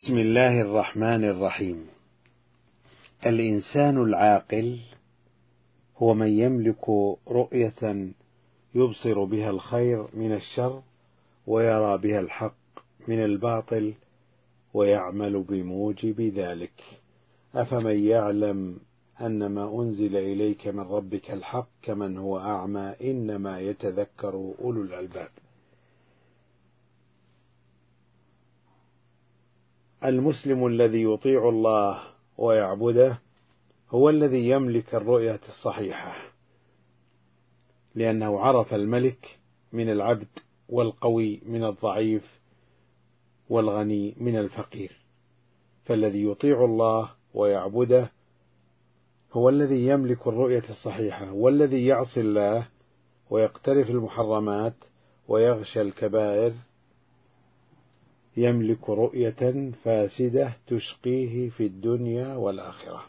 بسم الله الرحمن الرحيم. الإنسان العاقل هو من يملك رؤية يبصر بها الخير من الشر ويرى بها الحق من الباطل ويعمل بموجب ذلك. أفمن يعلم أن ما أنزل إليك من ربك الحق كمن هو أعمى إنما يتذكر أولو الألباب. المسلم الذي يطيع الله ويعبده هو الذي يملك الرؤية الصحيحة، لأنه عرف الملك من العبد والقوي من الضعيف والغني من الفقير. فالذي يطيع الله ويعبده هو الذي يملك الرؤية الصحيحة، والذي يعصي الله ويقترف المحرمات ويغشى الكبائر يملك رؤية فاسدة تشقيه في الدنيا والآخرة.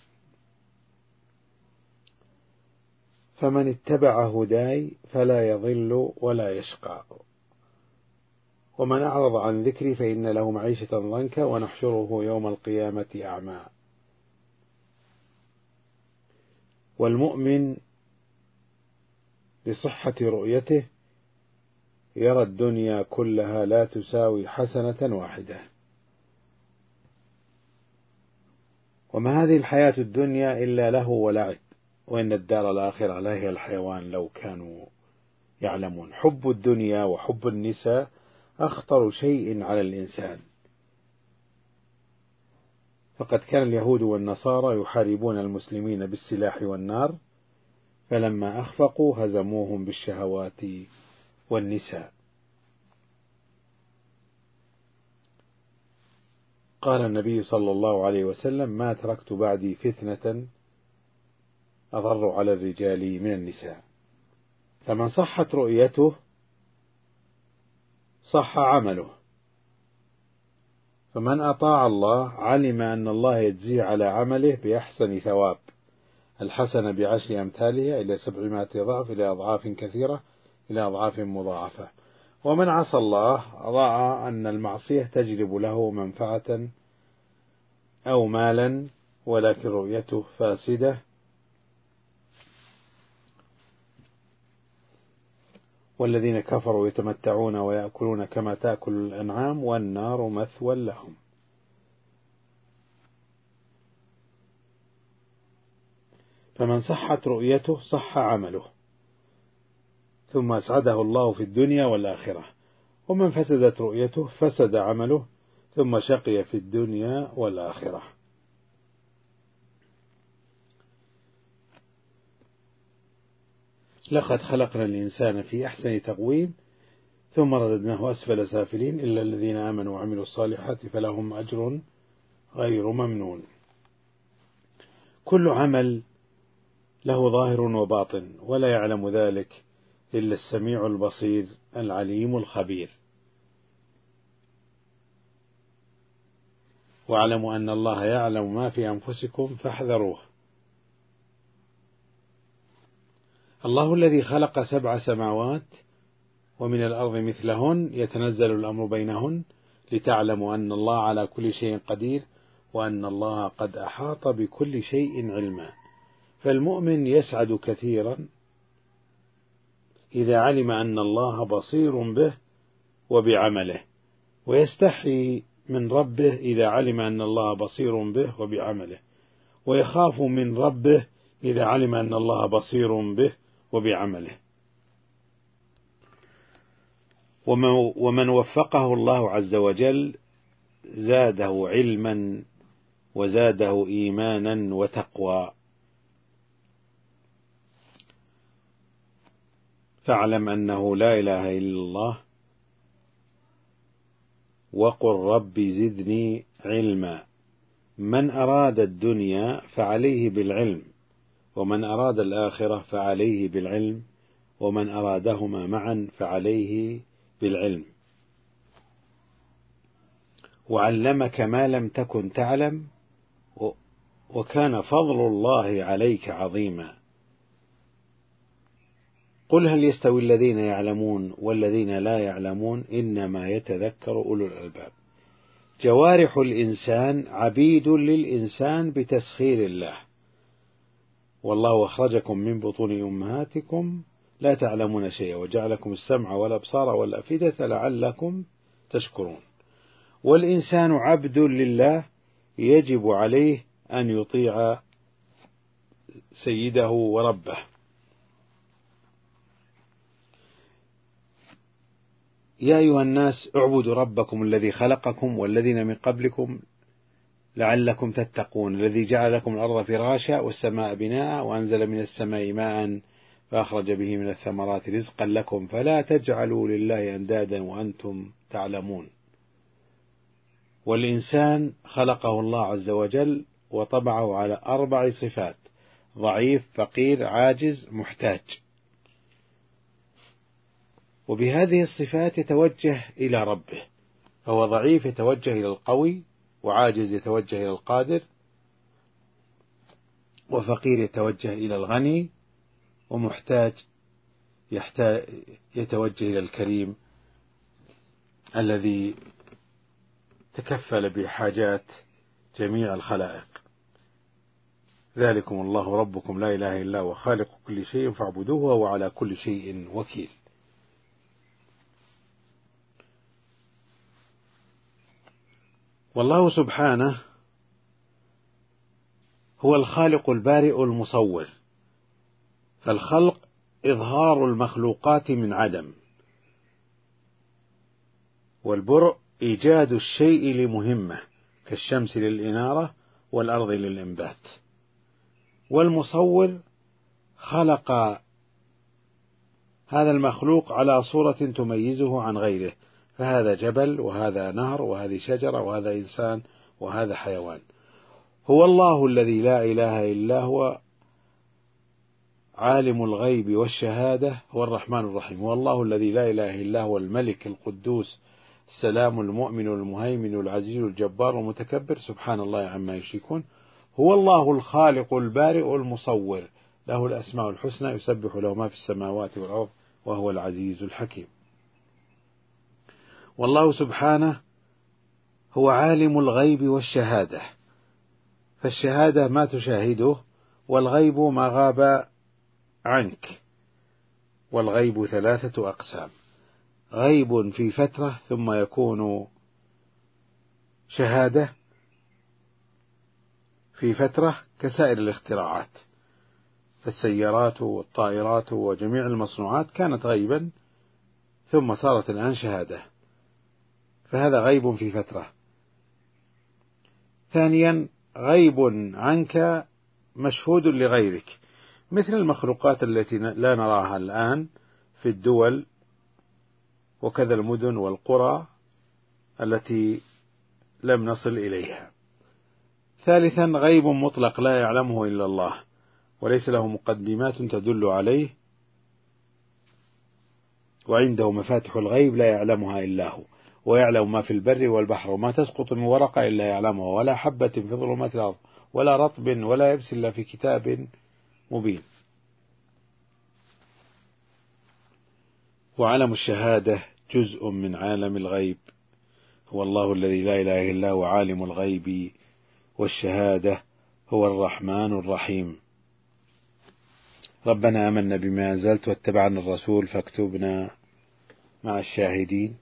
فمن اتبع هداي فلا يضل ولا يشقى، ومن أعرض عن ذكري فإن له معيشة ضنكا ونحشره يوم القيامة أعمى. والمؤمن لصحة رؤيته يرى الدنيا كلها لا تساوي حسنة واحدة. وما هذه الحياة الدنيا إلا له ولعب، وإن الدار الآخرة لهي الحيوان لو كانوا يعلمون. حب الدنيا وحب النساء أخطر شيء على الإنسان، فقد كان اليهود والنصارى يحاربون المسلمين بالسلاح والنار، فلما أخفقوا هزموهم بالشهوات والنساء. قال النبي صلى الله عليه وسلم: ما تركت بعدي فتنة أضر على الرجال من النساء. فمن صحت رؤيته صح عمله، فمن أطاع الله علم أن الله يجزيه على عمله بأحسن ثواب، الحسنة بعشر أمثالها إلى 700 ضعف إلى أضعاف كثيرة إلى أضعاف مضاعفة. ومن عصى الله رأى أن المعصية تجلب له منفعة أو مالا، ولكن رؤيته فاسدة، والذين كفروا يتمتعون ويأكلون كما تأكل الأنعام والنار مثوى لهم. فمن صحت رؤيته صح عمله، ثم أسعده الله في الدنيا والآخرة. ومن فسدت رؤيته فسد عمله، ثم شقي في الدنيا والآخرة. لقد خلقنا الإنسان في أحسن تقويم ثم رددناه أسفل سافلين إلا الذين آمنوا وعملوا الصالحات فلهم أجر غير ممنون. كل عمل له ظاهر وباطن، ولا يعلم ذلك إلا السميع البصير العليم الخبير. واعلموا أن الله يعلم ما في أنفسكم فاحذروه. الله الذي خلق 7 سماوات ومن الأرض مثلهن يتنزل الأمر بينهن لتعلموا أن الله على كل شيء قدير وأن الله قد أحاط بكل شيء علما. فالمؤمن يسعد كثيرا إذا علم أن الله بصير به وبعمله، ويستحي من ربه إذا علم أن الله بصير به وبعمله، ويخاف من ربه إذا علم أن الله بصير به وبعمله. ومن وفقه الله عز وجل زاده علما وزاده إيمانا وتقوى. فاعلم أنه لا إله إلا الله وقل رب زدني علما. من أراد الدنيا فعليه بالعلم، ومن أراد الآخرة فعليه بالعلم، ومن أرادهما معا فعليه بالعلم. وعلمك ما لم تكن تعلم وكان فضل الله عليك عظيما. قل هل يستوي الذين يعلمون والذين لا يعلمون إنما يتذكر أولو الألباب. جوارح الإنسان عبيد للإنسان بتسخير الله. والله أخرجكم من بطون أمهاتكم لا تعلمون شيئا وجعلكم السمع والأبصار والأفئدة لعلكم تشكرون. والإنسان عبد لله يجب عليه أن يطيع سيده وربه. يا أيها الناس اعبدوا ربكم الذي خلقكم والذين من قبلكم لعلكم تتقون، الذي جعل لكم الأرض فراشا والسماء بناء وأنزل من السماء ماء فأخرج به من الثمرات رزقا لكم فلا تجعلوا لله أندادا وأنتم تعلمون. والإنسان خلقه الله عز وجل وطبعه على 4 صفات: ضعيف، فقير، عاجز، محتاج. وبهذه الصفات يتوجه إلى ربه، فهو ضعيف يتوجه إلى القوي، وعاجز يتوجه إلى القادر، وفقير يتوجه إلى الغني، ومحتاج يتوجه إلى الكريم الذي تكفل بحاجات جميع الخلائق. ذلكم الله ربكم لا إله إلا هو خالق كل شيء فاعبدوه وهو على كل شيء وكيل. والله سبحانه هو الخالق البارئ المصور، فالخلق إظهار المخلوقات من عدم، والبرء إيجاد الشيء لمهمة كالشمس للإنارة والأرض للإنبات. والمصور خلق هذا المخلوق على صورة تميزه عن غيره، فهذا جبل وهذا نهر وهذه شجرة وهذا إنسان وهذا حيوان. هو الله الذي لا إله إلا هو عالم الغيب والشهادة هو الرحمن الرحيم. هو الله الذي لا إله إلا هو الملك القدوس السلام المؤمن المهيمن العزيز الجبار المتكبر سبحان الله عما يشركون. هو الله الخالق البارئ المصور له الأسماء الحسنى يسبح له ما في السماوات والأرض وهو العزيز الحكيم. والله سبحانه هو عالم الغيب والشهادة، فالشهادة ما تشاهده، والغيب ما غاب عنك. والغيب 3 أقسام: غيب في فترة ثم يكون شهادة في فترة كسائر الاختراعات، فالسيارات والطائرات وجميع المصنوعات كانت غيبا ثم صارت الآن شهادة، فهذا غيب في فترة. ثانيا غيب عنك مشهود لغيرك، مثل المخلوقات التي لا نراها الآن في الدول، وكذا المدن والقرى التي لم نصل إليها. ثالثا غيب مطلق لا يعلمه إلا الله وليس له مقدمات تدل عليه، وعنده مفاتح الغيب لا يعلمها إلا هو، ويعلم ما في البر والبحر وما تسقط من ورقة إلا يعلمها ولا حبة في ظلمات الأرض ولا رطب ولا يبس إلا في كتاب مبين. وعالم الشهادة جزء من عالم الغيب. هو الله الذي لا إله إلا هو عالم الغيب والشهادة هو الرحمن الرحيم. ربنا آمنا بما أنزلت واتبعنا الرسول فاكتبنا مع الشاهدين.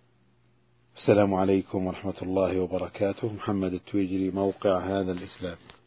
السلام عليكم ورحمة الله وبركاته. محمد التويجري، موقع هذا الإسلام.